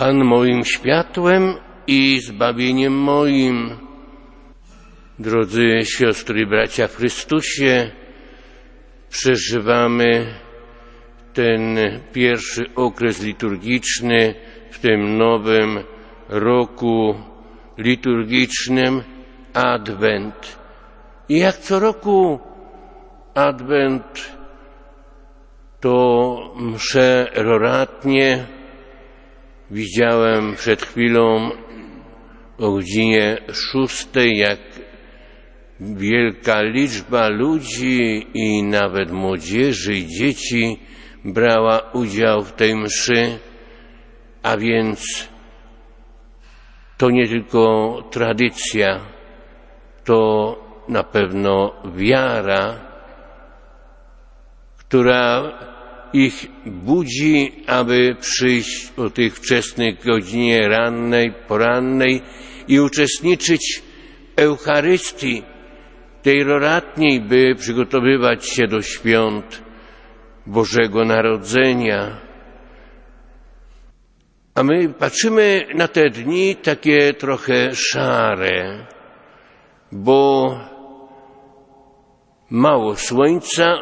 Pan moim światłem i zbawieniem moim. Drodzy siostry i bracia w Chrystusie, przeżywamy ten pierwszy okres liturgiczny w tym nowym roku liturgicznym, Adwent. I jak co roku Adwent to msze roratnie. Widziałem przed chwilą o godzinie 6, jak wielka liczba ludzi i nawet młodzieży i dzieci brała udział w tej mszy, a więc to nie tylko tradycja, to na pewno wiara, która ich budzi, aby przyjść o tej wczesnej godzinie rannej, porannej i uczestniczyć w Eucharystii, tej roratniej, by przygotowywać się do świąt Bożego Narodzenia. A my patrzymy na te dni takie trochę szare, bo mało słońca,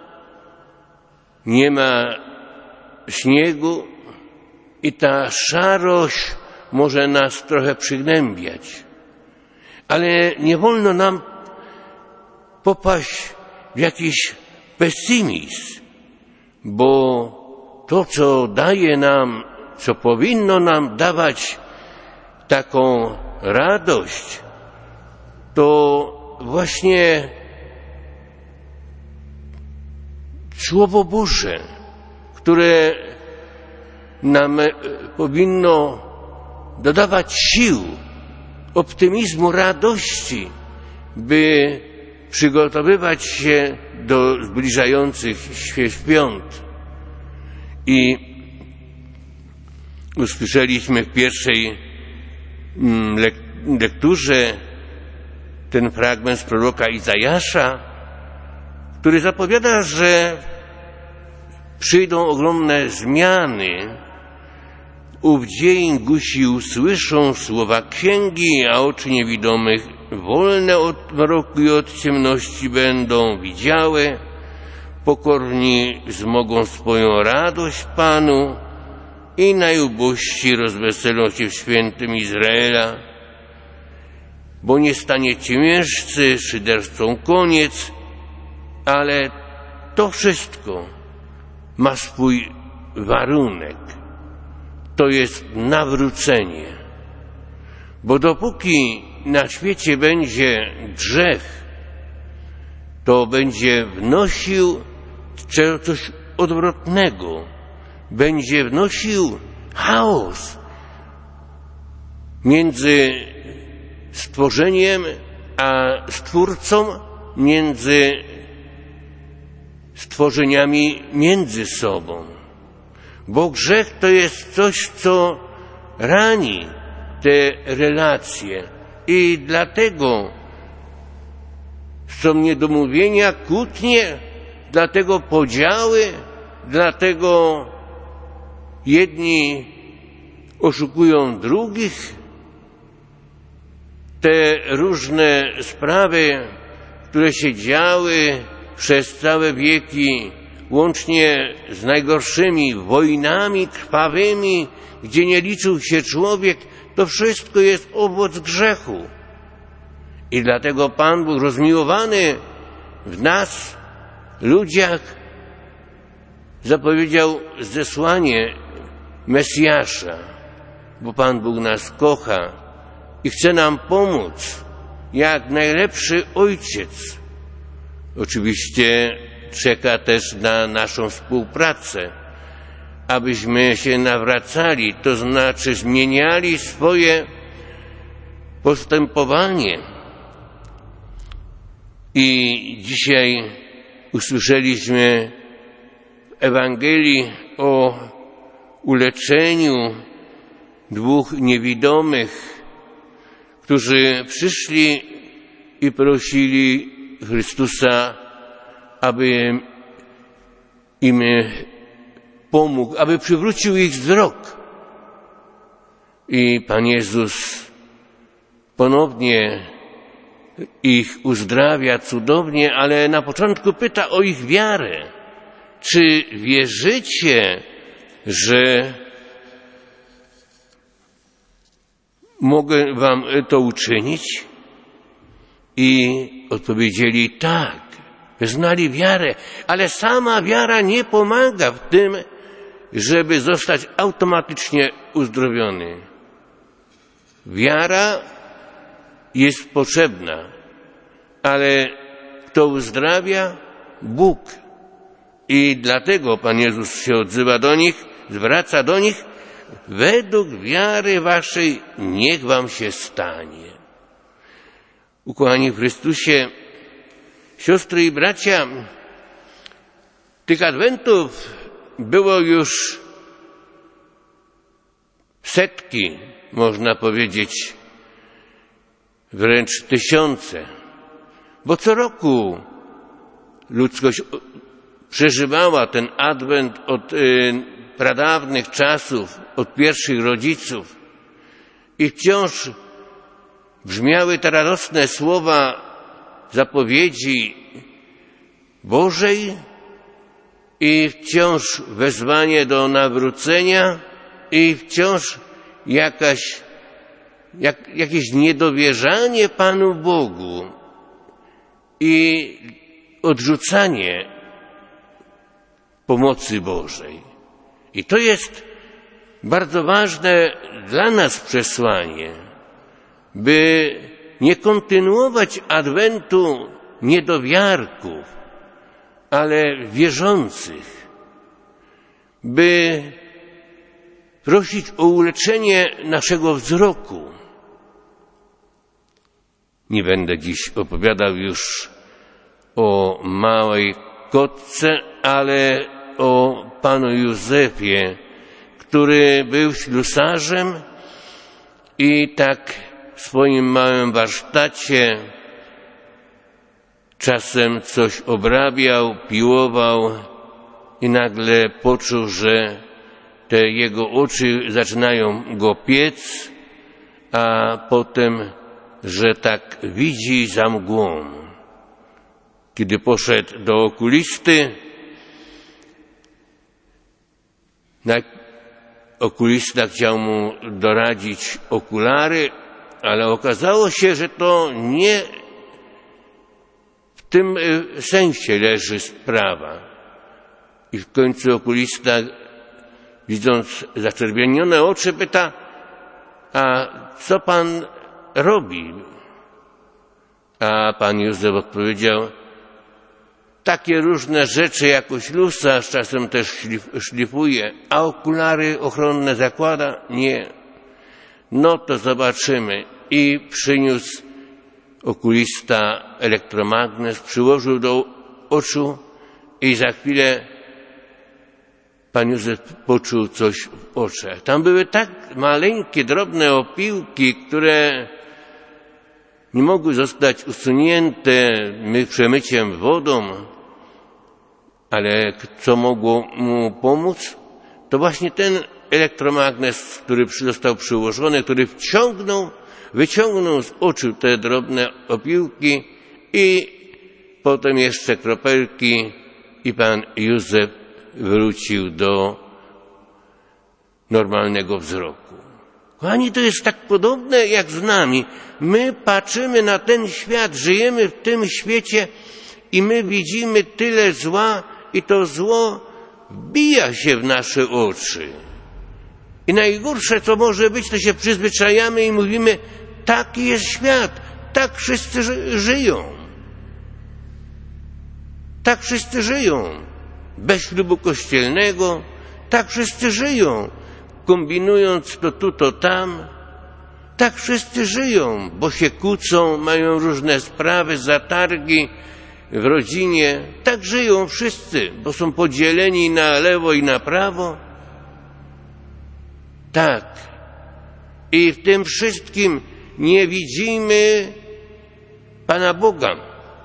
nie ma śniegu i ta szarość może nas trochę przygnębiać. Ale nie wolno nam popaść w jakiś pesymizm, bo to, co daje nam, co powinno nam dawać taką radość, to właśnie Słowo Boże, które nam powinno dodawać sił, optymizmu, radości, by przygotowywać się do zbliżających się świąt. I usłyszeliśmy w pierwszej lekturze ten fragment z proroka Izajasza, który zapowiada, że przyjdą ogromne zmiany. Ów dzień gusi usłyszą słowa księgi, a oczy niewidomych wolne od mroku i od ciemności będą widziały. Pokorni wzmogą swoją radość Panu i najubożsi rozweselą się w świętym Izraela. Bo nie stanie ciemiężcy, szyderstwom koniec, ale to wszystko ma swój warunek. To jest nawrócenie. Bo dopóki na świecie będzie grzech, to będzie wnosił coś odwrotnego. Będzie wnosił chaos między stworzeniem a Stwórcą, między stworzeniami między sobą. Bo grzech to jest coś, co rani te relacje i dlatego są niedomówienia, kłótnie, dlatego podziały, dlatego jedni oszukują drugich. Te różne sprawy, które się działy przez całe wieki, łącznie z najgorszymi wojnami krwawymi, gdzie nie liczył się człowiek, to wszystko jest owoc grzechu. I dlatego Pan Bóg rozmiłowany w nas, ludziach, zapowiedział zesłanie Mesjasza, bo Pan Bóg nas kocha i chce nam pomóc jak najlepszy ojciec. Oczywiście czeka też na naszą współpracę, abyśmy się nawracali, to znaczy zmieniali swoje postępowanie. I dzisiaj usłyszeliśmy w Ewangelii o uleczeniu 2 niewidomych, którzy przyszli i prosili Chrystusa, aby im pomógł, aby przywrócił ich wzrok. I Pan Jezus ponownie ich uzdrawia cudownie, ale na początku pyta o ich wiarę. Czy wierzycie, że mogę wam to uczynić? I odpowiedzieli tak. Wyznali wiarę, ale sama wiara nie pomaga w tym, żeby zostać automatycznie uzdrowiony. Wiara jest potrzebna, ale kto uzdrawia? Bóg. I dlatego Pan Jezus się odzywa do nich, zwraca do nich: według wiary waszej niech wam się stanie. Ukochani w Chrystusie, siostry i bracia, tych adwentów było już setki, można powiedzieć, wręcz tysiące, bo co roku ludzkość przeżywała ten adwent od pradawnych czasów, od pierwszych rodziców i wciąż brzmiały te radosne słowa zapowiedzi Bożej i wciąż wezwanie do nawrócenia i wciąż jakieś niedowierzanie Panu Bogu i odrzucanie pomocy Bożej. I to jest bardzo ważne dla nas przesłanie, by nie kontynuować adwentu niedowiarków, ale wierzących, by prosić o uleczenie naszego wzroku. Nie będę dziś opowiadał już o małej kotce, ale o panu Józefie, który był ślusarzem i tak w swoim małym warsztacie czasem coś obrabiał, piłował i nagle poczuł, że te jego oczy zaczynają go piec, a potem, że tak widzi za mgłą. Kiedy poszedł do okulisty, okulista chciał mu doradzić okulary, ale okazało się, że to nie w tym sensie leży sprawa. I w końcu okulista, widząc zaczerwienione oczy, pyta: a co pan robi? A pan Józef odpowiedział: takie różne rzeczy jako ślusarz, czasem też szlifuje, a okulary ochronne zakłada? Nie. No to zobaczymy. I przyniósł okulista elektromagnes, przyłożył do oczu i za chwilę pan Józef poczuł coś w oczach. Tam były tak maleńkie, drobne opiłki, które nie mogły zostać usunięte przemyciem wodą, ale co mogło mu pomóc? To właśnie ten elektromagnes, który został przyłożony, który wyciągnął z oczu te drobne opiłki i potem jeszcze kropelki i pan Józef wrócił do normalnego wzroku. Kochani, to jest tak podobne jak z nami. My patrzymy na ten świat, żyjemy w tym świecie i my widzimy tyle zła i to zło wbija się w nasze oczy. I najgorsze, co może być, to się przyzwyczajamy i mówimy: taki jest świat, tak wszyscy żyją. Tak wszyscy żyją. Bez ślubu kościelnego, tak wszyscy żyją. Kombinując to tu, to tam. Tak wszyscy żyją, bo się kłócą, mają różne sprawy, zatargi w rodzinie. Tak żyją wszyscy, bo są podzieleni na lewo i na prawo. Tak. I w tym wszystkim nie widzimy Pana Boga,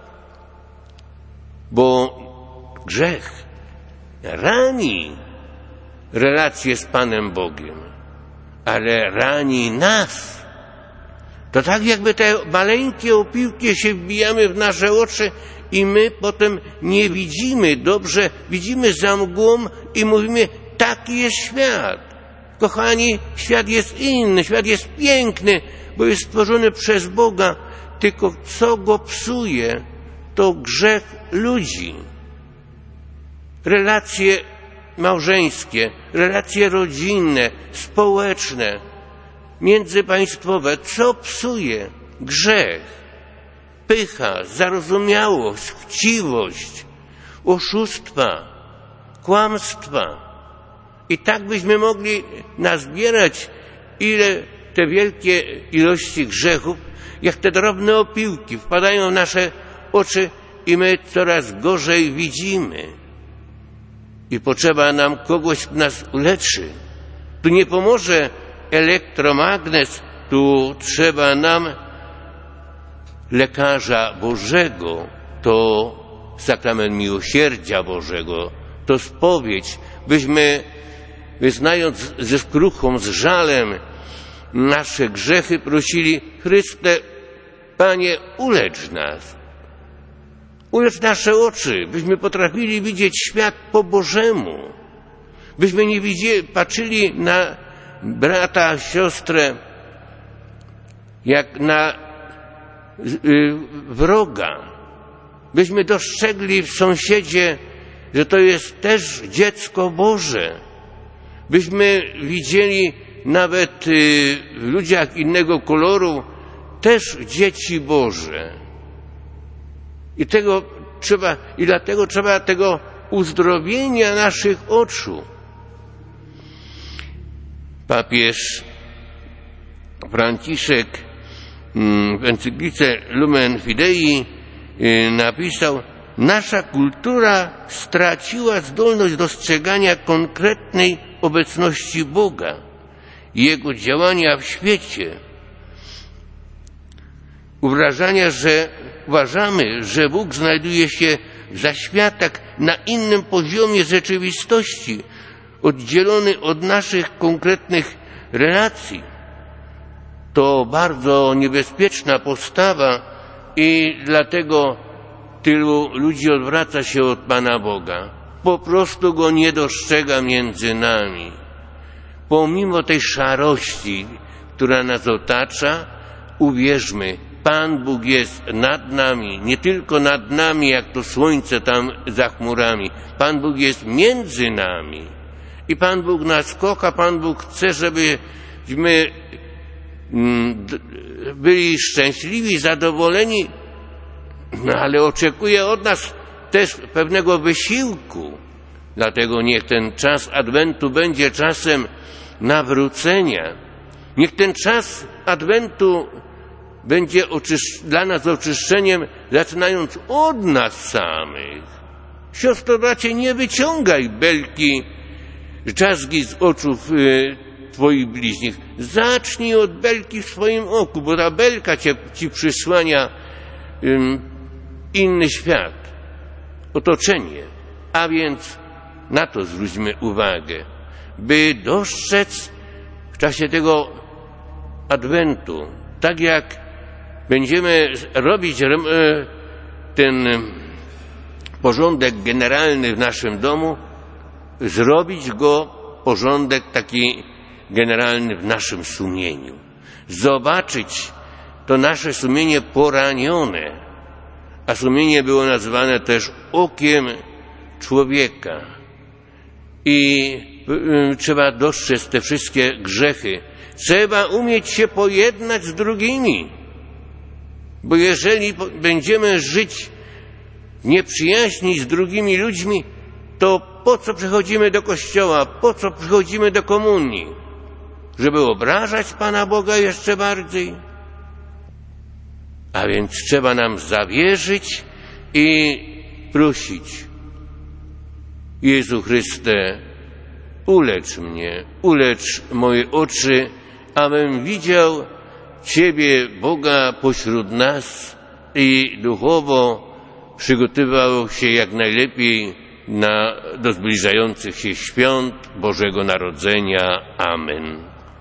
bo grzech rani relacje z Panem Bogiem. ale rani nas. To tak jakby te maleńkie opiłki się wbijamy w nasze oczy i my potem nie widzimy dobrze, widzimy za mgłą i mówimy, taki jest świat. Kochani, świat jest inny, świat jest piękny, bo jest stworzony przez Boga, tylko co go psuje, to grzech ludzi. Relacje małżeńskie, relacje rodzinne, społeczne, międzypaństwowe, co psuje? Grzech, pycha, zarozumiałość, chciwość, oszustwa, kłamstwa. I tak byśmy mogli nazbierać, ile te wielkie ilości grzechów, jak te drobne opiłki wpadają w nasze oczy i my coraz gorzej widzimy. I potrzeba nam kogoś, kto nas uleczy. Tu nie pomoże elektromagnes, tu trzeba nam lekarza Bożego, to sakrament miłosierdzia Bożego, to spowiedź, byśmy, wyznając ze skruchą, z żalem nasze grzechy, prosili: Chryste, Panie, ulecz nas. Ulecz nasze oczy, byśmy potrafili widzieć świat po Bożemu. Byśmy nie patrzyli na brata, siostrę jak na wroga. Byśmy dostrzegli w sąsiedzie, że to jest też dziecko Boże. Byśmy widzieli nawet w ludziach innego koloru też dzieci Boże. I dlatego trzeba tego uzdrowienia naszych oczu. Papież Franciszek w encyklice Lumen Fidei napisał: nasza kultura straciła zdolność dostrzegania konkretnej obecności Boga i Jego działania w świecie. Uważamy, że Bóg znajduje się w zaświatach na innym poziomie rzeczywistości, oddzielony od naszych konkretnych relacji. To bardzo niebezpieczna postawa i dlatego tylu ludzi odwraca się od Pana Boga. Po prostu Go nie dostrzega między nami. Pomimo tej szarości, która nas otacza, uwierzmy, Pan Bóg jest nad nami, nie tylko nad nami, jak to słońce tam za chmurami. Pan Bóg jest między nami. I Pan Bóg nas kocha, Pan Bóg chce, żebyśmy byli szczęśliwi, zadowoleni, ale oczekuje od nas też pewnego wysiłku. Dlatego niech ten czas Adwentu będzie czasem nawrócenia. Niech ten czas Adwentu będzie dla nas oczyszczeniem, zaczynając od nas samych. Siostro, bracie, nie wyciągaj belki, drzazgi z oczu twoich bliźnich. Zacznij od belki w swoim oku, bo ta belka ci przysłania inny świat, otoczenie. A więc na to zwróćmy uwagę, by dostrzec w czasie tego Adwentu, tak jak będziemy robić ten porządek generalny w naszym domu, zrobić go porządek taki generalny w naszym sumieniu. Zobaczyć to nasze sumienie poranione, a sumienie było nazywane też okiem człowieka. I trzeba dostrzec te wszystkie grzechy. Trzeba umieć się pojednać z drugimi. Bo jeżeli będziemy żyć w nieprzyjaźni z drugimi ludźmi, to po co przychodzimy do kościoła? Po co przychodzimy do komunii? Żeby obrażać Pana Boga jeszcze bardziej? A więc trzeba nam zawierzyć i prosić: Jezu Chryste, ulecz mnie, ulecz moje oczy, abym widział Ciebie, Boga, pośród nas i duchowo przygotowywał się jak najlepiej do zbliżających się świąt Bożego Narodzenia. Amen.